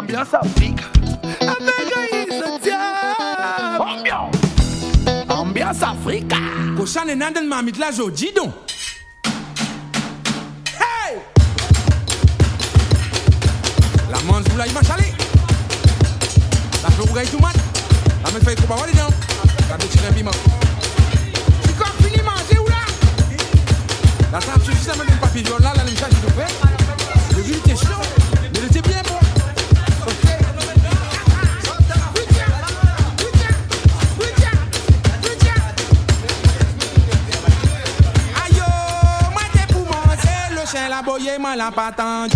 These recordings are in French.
Ambiance Afrique. Avec Aïe Ambiance. Ambiance Afrique. Cochon et Nandan Mamit la jodi donc. Hey! La manche vous la y marche aller. La fleur vous gagne tout mat. La me fait trop bavoir dedans. La me tire un piment. Tu quand fini manger ou là? La table suffit ça même papier jaune là, la me charge de fait. Le vide était chaud, mais il était bien bon. La boye man la pas tendu.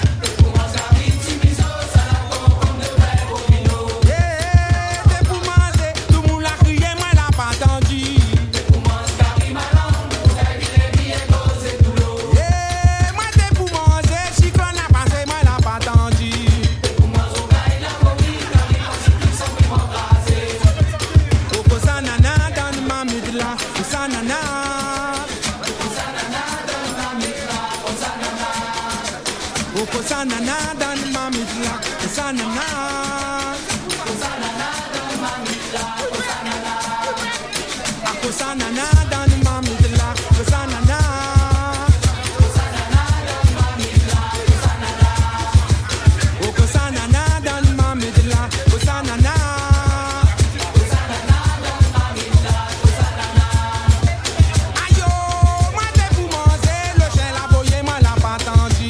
Sanana dan mamidla, sanana. Sanana dan mamidla, sanana. Ako sanana dan mamidla, sanana. Sanana dan mamidla, sanana. Oko sanana dan mamidla, sanana. Sanana dan mamidla, sanana. Ayo, mate pour manger, le chien la boye mal la pas tendu.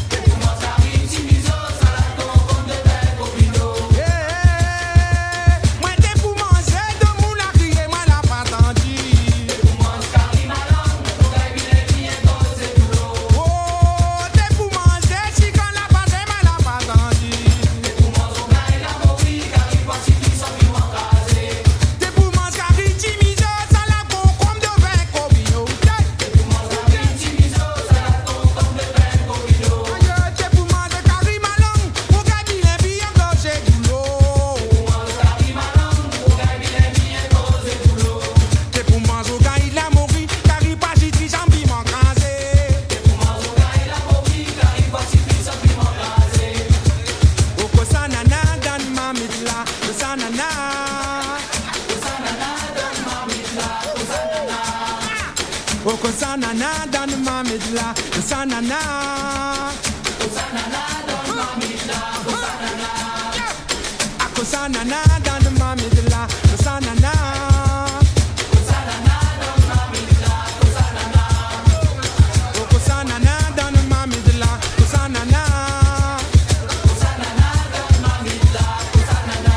Oko sanana dan mamidla, sanana. Sanana dan mamidla, sanana. Ako sanana dan mamidla, sanana. Sanana dan mamidla, sanana. Oko sanana dan mamidla, sanana. Sanana dan mamidla, sanana.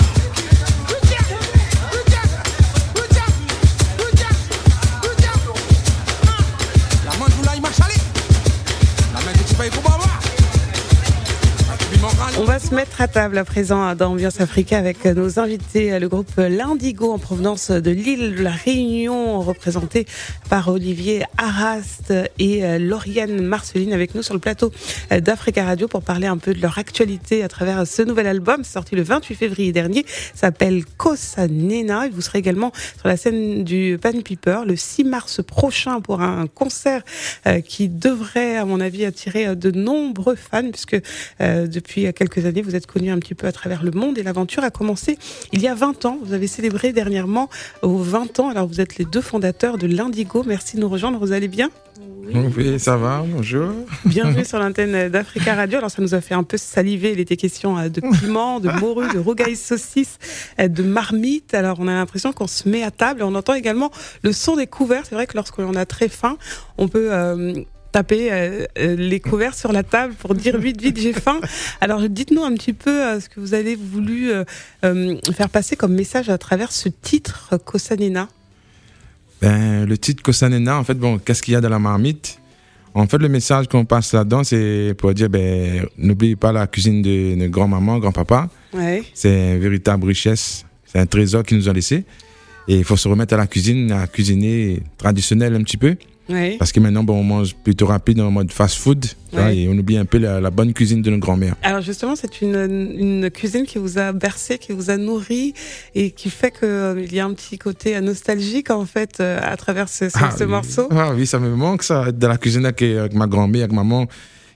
On va se mettre à table à présent dans Ambiance Africa avec nos invités, le groupe L'Indigo en provenance de l'île de la Réunion, représenté par Olivier Arast et Lauriane Marceline avec nous sur le plateau d'Africa Radio pour parler un peu de leur actualité à travers ce nouvel album sorti le 28 février dernier, s'appelle Kossa Nena. Et vous serez également sur la scène du Pan Piper le 6 mars prochain pour un concert qui devrait, à mon avis, attirer de nombreux fans puisque depuis quelques années, vous êtes connu un petit peu à travers le monde et l'aventure a commencé il y a 20 ans. Vous avez célébré dernièrement aux 20 ans. Alors, vous êtes les deux fondateurs de l'Indigo. Merci de nous rejoindre. Vous allez bien ? Oui, ça va, bonjour. Bienvenue sur l'antenne d'Africa Radio. Alors, ça nous a fait un peu saliver. Il était question de piment, de morue, de rougail saucisse, de marmite. Alors, on a l'impression qu'on se met à table. On entend également le son des couverts. C'est vrai que lorsqu'on a très faim, on peut taper les couverts sur la table pour dire vite, j'ai faim. Alors, dites-nous un petit peu ce que vous avez voulu faire passer comme message à travers ce titre, Kossa Nena. Le titre Kossa Nena, en fait, qu'est-ce qu'il y a dans la marmite? En fait, le message qu'on passe là-dedans, c'est pour dire, n'oubliez pas la cuisine de notre grand-maman, grand-papa. Ouais. C'est une véritable richesse. C'est un trésor qu'ils nous ont laissé. Et il faut se remettre à la cuisine, à cuisiner traditionnel un petit peu. Oui. Parce que maintenant, on mange plutôt rapide en mode fast-food. Oui. Et on oublie un peu la bonne cuisine de nos grands-mères. Alors justement, c'est une cuisine qui vous a bercé, qui vous a nourri et qui fait qu'il y a un petit côté nostalgique en fait à travers ce morceau. Ah oui, ça me manque ça, être dans la cuisine avec ma grand-mère, avec maman,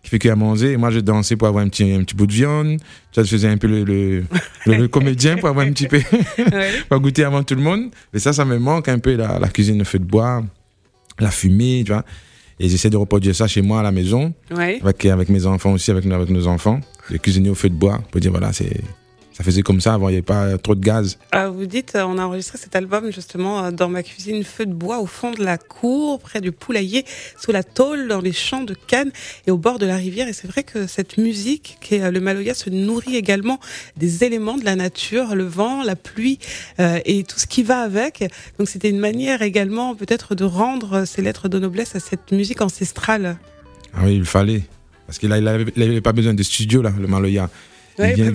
qui fait qu'il a mangé. Et moi, je dansais pour avoir un petit bout de viande. Je faisais un peu le comédien pour avoir un petit peu, pour goûter avant tout le monde. Et ça me manque un peu, la cuisine, le feu de bois, la fumée, tu vois. Et j'essaie de reproduire ça chez moi à la maison, avec mes enfants aussi, avec nos enfants. De cuisiner au feu de bois, pour dire, voilà, ça faisait comme ça avant, il n'y avait pas trop de gaz. Vous dites, on a enregistré cet album justement dans ma cuisine, feu de bois au fond de la cour, près du poulailler, sous la tôle, dans les champs de canne et au bord de la rivière. Et c'est vrai que cette musique, qui est le maloya, se nourrit également des éléments de la nature, le vent, la pluie et tout ce qui va avec. Donc c'était une manière également peut-être de rendre ces lettres de noblesse à cette musique ancestrale. Ah oui, il fallait. Parce qu'il n'avait pas besoin de studio, là, le maloya. Il vient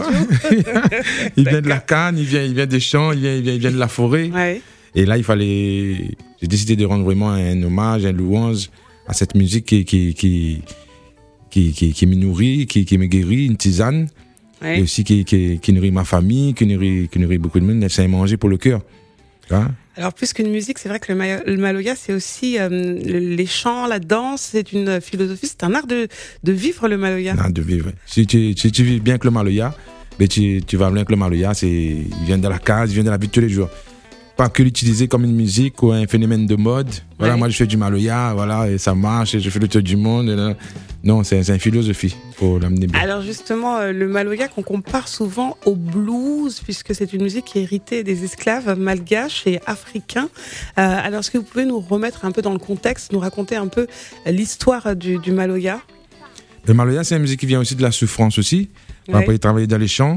de la canne, il vient des champs, il vient de la forêt. Ouais. Et là, j'ai décidé de rendre vraiment un hommage, un louange à cette musique qui me nourrit, qui me guérit, une tisane. Ouais. Et aussi qui nourrit ma famille, qui nourrit beaucoup de monde. C'est un manger pour le cœur. Hein? Alors, plus qu'une musique, c'est vrai que le maloya, c'est aussi les chants, la danse, c'est une philosophie, c'est un art de vivre, le maloya. Un art de vivre. Si tu vis bien que le maloya, mais tu vas bien que le maloya, il vient de la case, il vient de la vie de tous les jours. Pas que l'utiliser comme une musique ou un phénomène de mode. Voilà, moi je fais du maloya, voilà, et ça marche, et je fais le tour du monde. Non, c'est une philosophie, faut l'amener bien. Alors justement, le maloya qu'on compare souvent au blues, puisque c'est une musique qui est héritée des esclaves malgaches et africains. Alors est-ce que vous pouvez nous remettre un peu dans le contexte, nous raconter un peu l'histoire du maloya? Le maloya, c'est une musique qui vient aussi de la souffrance aussi. Après, travailler dans les champs.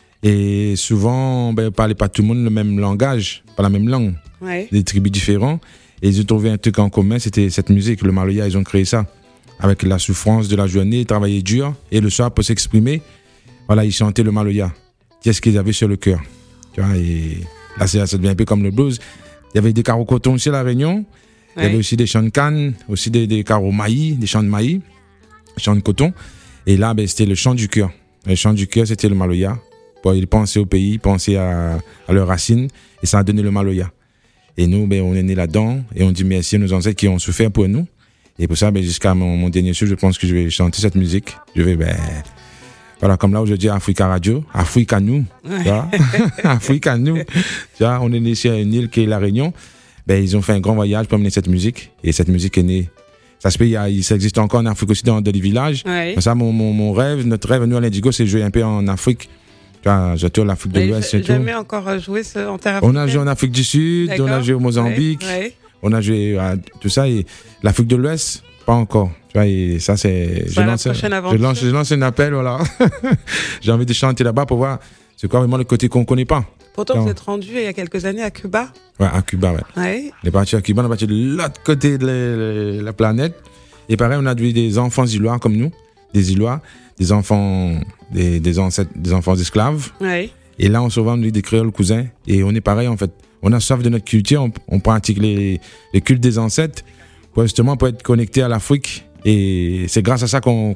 Et souvent, on ne parlait pas tout le monde le même langage, pas la même langue. Des tribus différentes. Et ils ont trouvé un truc en commun, c'était cette musique, le maloya, ils ont créé ça. Avec la souffrance de la journée, ils travaillaient dur. Et le soir, pour s'exprimer, voilà, ils chantaient le maloya. Qu'est-ce qu'ils avaient sur le cœur. Tu vois, et là, ça devient un peu comme le blues. Il y avait des carreaux coton aussi à La Réunion. Il y avait aussi des champs de canne, aussi des carreaux maïs, des champs de maïs, des champs de coton. Et là, c'était le chant du cœur. Le chant du cœur, c'était le maloya. Pour ils pensaient au pays, pensaient à leurs racines, et ça a donné le maloya. Et nous, on est nés là-dedans, et on dit merci à nos ancêtres qui ont souffert pour nous. Et pour ça, jusqu'à mon dernier souffle, je pense que je vais chanter cette musique. Je vais, voilà, comme là où je dis Africa Radio, Africa nous, tu vois, Africa nous. Tu vois, on est né sur une île qui est La Réunion. Ils ont fait un grand voyage pour amener cette musique, et cette musique est née. Ça se peut, ça existe encore en Afrique aussi dans les villages. Pour ça, mon rêve, notre rêve, nous à l'Indigo, c'est de jouer un peu en Afrique. J'adore l'Afrique de l'Ouest. J'ai jamais encore joué en terre africaine. On a joué en Afrique du Sud, on a joué au Mozambique, on a joué à tout ça. Et l'Afrique de l'Ouest, pas encore. Tu vois, et ça, c'est. Je lance un appel, voilà. J'ai envie de chanter là-bas pour voir c'est quoi vraiment le côté qu'on ne connaît pas. Pourtant, vous êtes rendu il y a quelques années à Cuba. Ouais, à Cuba, ouais. On est parti à Cuba, on est parti de l'autre côté de la planète. Et pareil, on a des enfants îlois comme nous, des îlois. Des enfants, des ancêtres, des enfants esclaves. Et là, on se voit des créoles cousins. Et on est pareil, en fait. On a soif de notre culture. On pratique les cultes des ancêtres pour justement être connecté à l'Afrique. Et c'est grâce à ça qu'on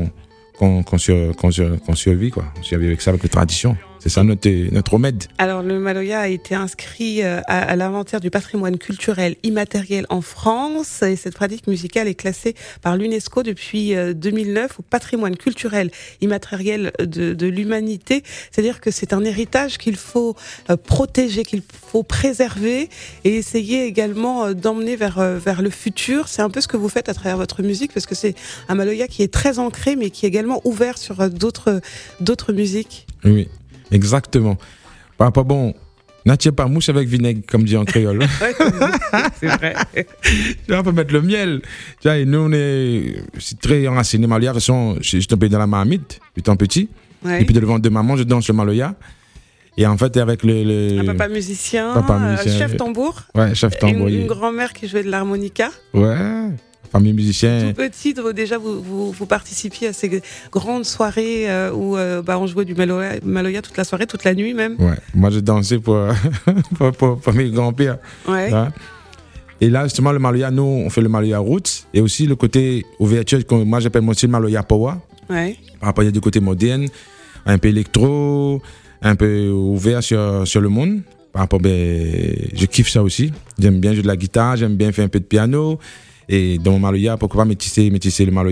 survit, quoi. On survit avec ça, avec les traditions. C'est ça notre remède. Alors, le maloya a été inscrit à l'inventaire du patrimoine culturel immatériel en France. Et cette pratique musicale est classée par l'UNESCO depuis 2009 au patrimoine culturel immatériel de l'humanité. C'est-à-dire que c'est un héritage qu'il faut protéger, qu'il faut préserver et essayer également d'emmener vers le futur. C'est un peu ce que vous faites à travers votre musique, parce que c'est un maloya qui est très ancré, mais qui est également ouvert sur d'autres musiques. Oui. Exactement. Papa, n'attire pas mouche avec vinaigre, comme dit en créole. C'est vrai. On peut mettre le miel. Tu vois, et nous, on est très enracinés maloya. De toute façon, je suis tombé dans la marmite, étant petit. Et puis, de le ventre de maman, je danse le maloya. Et en fait, avec un papa musicien, chef tambour. Ouais, chef tambour. Une grand-mère qui jouait de l'harmonica. Ouais. Famille musicien. Tout petit, déjà, vous participiez à ces grandes soirées où on jouait du maloya toute la soirée, toute la nuit même. Ouais, moi j'ai dansé pour mes grands-pères. Ouais. Hein? Et là, justement, le maloya, nous, on fait le maloya roots et aussi le côté ouverture, que moi j'appelle aussi le maloya power. Ouais. Par rapport, il y a du côté moderne, un peu électro, un peu ouvert sur le monde. Par rapport, je kiffe ça aussi. J'aime bien jouer de la guitare, j'aime bien faire un peu de piano. Et dans mon maloya, pourquoi pas métisser le maloya.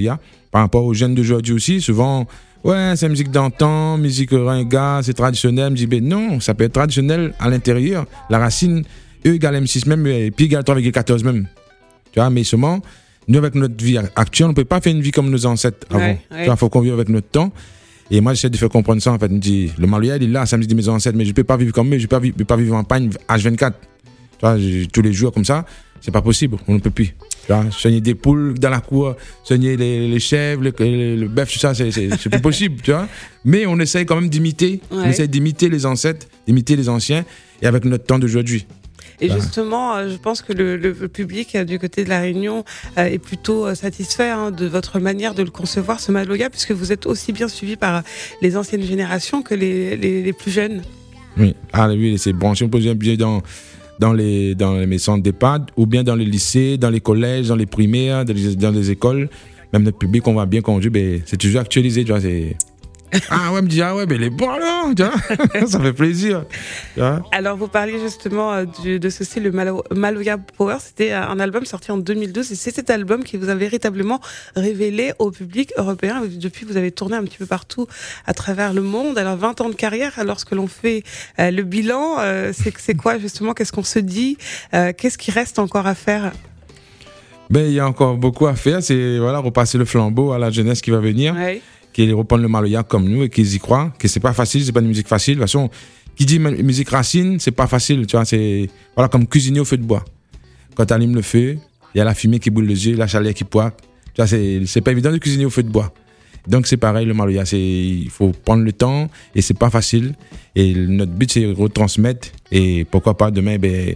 par rapport aux jeunes d'aujourd'hui aussi, souvent, ouais, c'est musique d'antan, musique ringard, c'est traditionnel. Je dis, ben non, ça peut être traditionnel à l'intérieur. La racine, E égale M6 même, et pi égale 3 égale 14 même. Tu vois, mais seulement, nous, avec notre vie actuelle, on ne peut pas faire une vie comme nos ancêtres avant. Ouais. Tu vois, il faut qu'on vive avec notre temps. Et moi, j'essaie de faire comprendre ça, en fait. Je me dis, le Maloya, il est là, ça me dit mes ancêtres, mais je ne peux pas vivre comme eux, je ne peux pas vivre en pagne H24. Tu vois, tous les jours comme ça, c'est pas possible, on ne peut plus. Tu vois, soigner des poules dans la cour, soigner les chèvres, le bœuf, tout ça, c'est plus possible, tu vois. Mais on essaye quand même d'imiter, on essaye d'imiter les ancêtres, d'imiter les anciens, et avec notre temps d'aujourd'hui. Et justement, je pense que le public du côté de la Réunion est plutôt satisfait de votre manière de le concevoir, ce Maloya, puisque vous êtes aussi bien suivi par les anciennes générations que les plus jeunes. Oui, oui, c'est branché, on peut bien dans les centres d'EHPAD, ou bien dans les lycées, dans les collèges, dans les primaires, dans les écoles. Même notre public, on va bien conduire, ben, c'est toujours actualisé, tu vois, c'est... Ah ouais, me dit, ah ouais, mais il est bon là, tu vois. Ça fait plaisir. Tu vois. Alors, vous parliez justement de ceci, le Maloya Power. C'était un album sorti en 2012 et c'est cet album qui vous a véritablement révélé au public européen. Depuis, vous avez tourné un petit peu partout à travers le monde. Alors, 20 ans de carrière, lorsque l'on fait le bilan, c'est quoi justement? Qu'est-ce qu'on se dit? Qu'est-ce qui reste encore à faire? Ben, il y a encore beaucoup à faire. C'est, voilà, repasser le flambeau à la jeunesse qui va venir. Ouais. Qui reprennent le Maloya comme nous et qu'ils y croient, que c'est pas facile, c'est pas une musique facile. De toute façon, qui dit musique racine, c'est pas facile, tu vois, c'est voilà, comme cuisiner au feu de bois. Quand tu allumes le feu, il y a la fumée qui boule les yeux, la chaleur qui pointe. Tu vois, c'est pas évident de cuisiner au feu de bois. Donc c'est pareil, le Maloya, il faut prendre le temps et c'est pas facile. Et notre but, c'est de retransmettre et pourquoi pas demain, ben,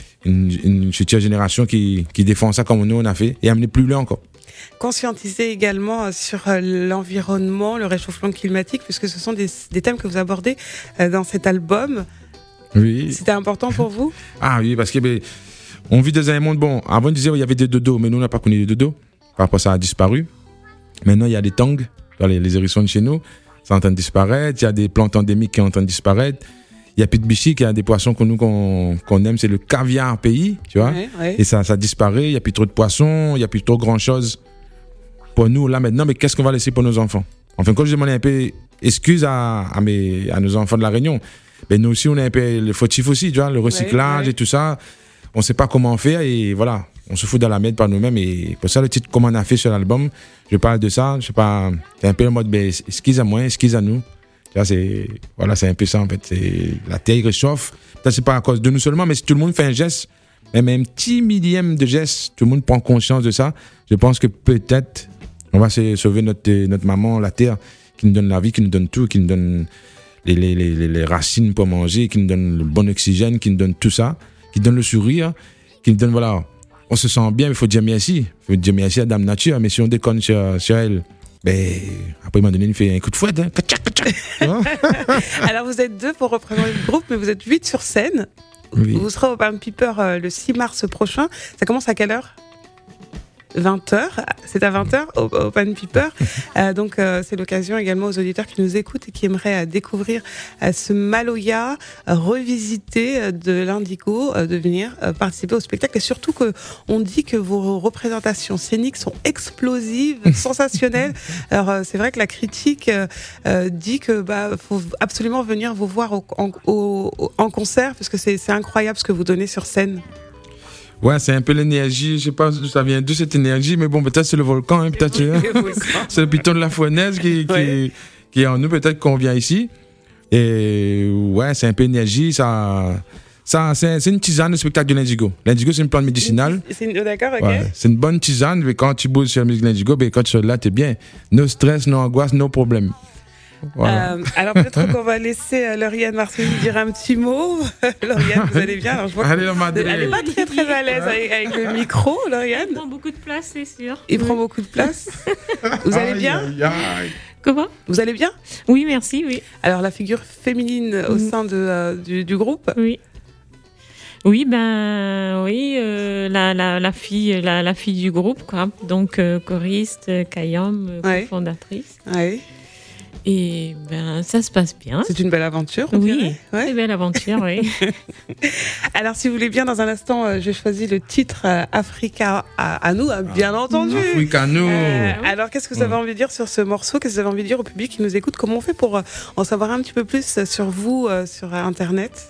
une future génération qui défend ça comme nous on a fait et amener plus loin encore. Conscientiser également sur l'environnement, le réchauffement climatique, puisque ce sont des thèmes que vous abordez dans cet album. Oui. C'était important pour vous? Ah oui, parce que on vit dans un monde, bon, avant on disait il y avait des dodos, mais nous on n'a pas connu les dodos. Par rapport à ça a disparu. Maintenant il y a des tangs, les hérissons de chez nous, ça est en train de disparaître. Il y a des plantes endémiques qui sont en train de disparaître. Il y a plus de bichiques, il y a des poissons qu'on aime, c'est le caviar pays, tu vois. Ouais. Et ça disparaît, il n'y a plus trop de poissons, il n'y a plus trop grand chose pour nous là maintenant, mais qu'est-ce qu'on va laisser pour nos enfants? Enfin, quand je demande un peu excuse à nos enfants de la Réunion, ben nous aussi on est un peu le fautif aussi, tu vois, le recyclage et tout ça, on ne sait pas comment faire et voilà, on se fout dans la merde par nous-mêmes et pour ça le titre comme on a fait sur l'album, je parle de ça, je sais pas, c'est un peu le mode ben, excuse à moi, excuse à nous. C'est un peu ça en fait. La terre réchauffe. Peut-être c'est pas à cause de nous seulement, mais si tout le monde fait un geste, même un petit millième de geste, tout le monde prend conscience de ça. Je pense que peut-être on va sauver notre maman, la terre, qui nous donne la vie, qui nous donne tout, qui nous donne les racines pour manger, qui nous donne le bon oxygène, qui nous donne tout ça, qui donne le sourire, qui nous donne voilà. On se sent bien, mais il faut dire merci. Il faut dire merci à Dame Nature, mais si on déconne sur elle. Ben, après, il m'a donné, il fait un coup de fouette. Hein. Alors, vous êtes 2 pour représenter le groupe, mais vous êtes 8 sur scène. Oui. Vous serez au Pan Piper le 6 mars prochain. Ça commence à quelle heure? 20h, c'est à 20h au Pan Piper. Donc c'est l'occasion également aux auditeurs qui nous écoutent et qui aimeraient découvrir ce Maloya revisité de l'Indigo, de venir participer au spectacle. Et surtout que on dit que vos représentations scéniques sont explosives, sensationnelles. Alors c'est vrai que la critique dit que faut absolument venir vous voir en concert parce que c'est incroyable ce que vous donnez sur scène. Ouais, c'est un peu l'énergie, je sais pas d'où ça vient, d'où cette énergie, mais bon, peut-être c'est le volcan, hein, peut-être c'est le piton de la fournaise qui est en nous, peut-être qu'on vient ici. Et ouais, c'est un peu énergie, c'est une tisane, le spectacle de l'Indigo. L'Indigo, c'est une plante médicinale. D'accord, ok. Ouais, c'est une bonne tisane, mais quand tu bouges sur la musique de l'Indigo, quand tu es là, t'es bien. No stress, no angoisse, no problème. Voilà. Alors peut-être qu'on va laisser Lauriane Marcelin dire un petit mot. Lauriane, vous allez bien? Alors, je vois elle n'est pas très à l'aise avec le micro, Lauriane. Il prend beaucoup de place, c'est sûr. Il prend beaucoup de place. Vous allez bien? Comment? Vous allez bien? Oui, merci, oui. Alors la figure féminine au sein du groupe? Oui. Oui, la fille du groupe, quoi. Donc choriste, Kayam, fondatrice. Oui. Et ça se passe bien. C'est une belle aventure. Oui, c'est une belle aventure, oui. Alors, si vous voulez bien, dans un instant, j'ai choisi le titre Africa à nous, bien entendu. Africa à nous. Alors, qu'est-ce que vous avez envie de dire sur ce morceau? Qu'est-ce que vous avez envie de dire au public qui nous écoute? Comment on fait pour en savoir un petit peu plus sur vous, sur Internet?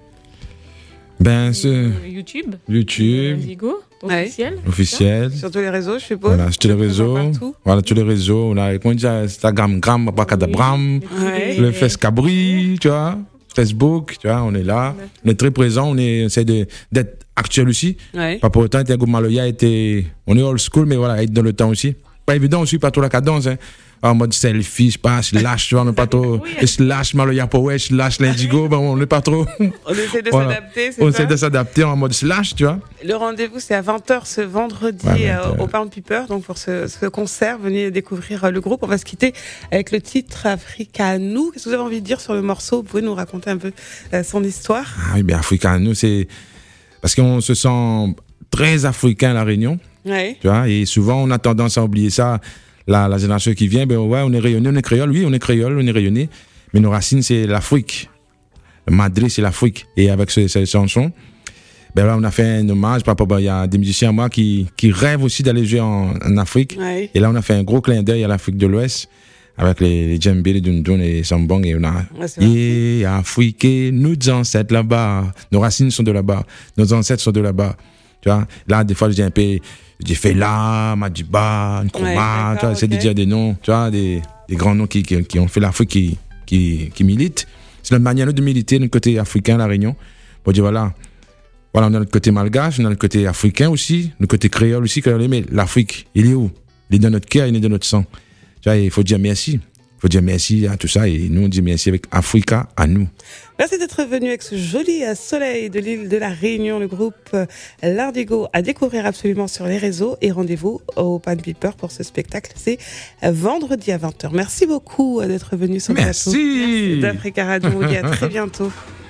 YouTube. Indigo. Officiel. Sur tous les réseaux, je suppose. Voilà, sur tous les réseaux. Voilà, tous les réseaux. On a, comment dire, Instagram, le Fescabri, tu vois, Facebook, tu vois, on est là. On est très présent, on essaie d'être actuel aussi. Pas pour autant, Maloya on est old school, mais voilà, être dans le temps aussi. Pas évident aussi, pas trop la cadence, hein. En mode selfie, je passe, lâche, tu vois, on n'est pas trop. Je lâche Maloya Power, je lâche l'Indigo, on n'est pas trop. On essaie de s'adapter, c'est ça? On essaie de s'adapter en mode slash, tu vois. Le rendez-vous, c'est à 20h ce vendredi au Palm Piper. Donc, pour ce concert, venez découvrir le groupe. On va se quitter avec le titre Africa à nous. Qu'est-ce que vous avez envie de dire sur le morceau? Vous pouvez nous raconter un peu son histoire? Ah oui, bien, Africa à nous, c'est parce qu'on se sent très africain à La Réunion. Ouais. Tu vois, et souvent, on a tendance à oublier ça. La génération qui vient, on est rayonné, on est créole, oui, on est créole, on est rayonné, mais nos racines, c'est l'Afrique. Le Madrid, c'est l'Afrique. Et avec cette chanson, là, on a fait un hommage. Il y a des musiciens à moi qui rêvent aussi d'aller jouer en Afrique. Ouais. Et là, on a fait un gros clin d'œil à l'Afrique de l'Ouest, avec les djembés, les dundun et les sambong. Et on a, Afrique, nos ancêtres là-bas. Nos racines sont de là-bas. Nos ancêtres sont de là-bas. Tu vois, là, des fois, je dis un peu, j'ai fait là, Madiba, Nkrumah, tu vois, c'est de dire des noms, tu vois, des grands noms qui ont fait l'Afrique, qui militent. C'est notre manière de militer, notre côté africain, La Réunion. Pour dire, voilà, on a notre côté malgache, on a notre côté africain aussi, notre côté créole aussi, mais l'Afrique, il est où? Il est dans notre cœur, il est dans notre sang. Tu vois, il faut dire merci. Il faut dire merci à tout ça, et nous, on dit merci avec Africa à nous. Merci d'être venu avec ce joli soleil de l'île de la Réunion, le groupe l'Indigo à découvrir absolument sur les réseaux, et rendez-vous au Pan Piper pour ce spectacle. C'est vendredi à 20h. Merci beaucoup d'être venu sur le plateau d'Africa Radio. On vous dit à très bientôt.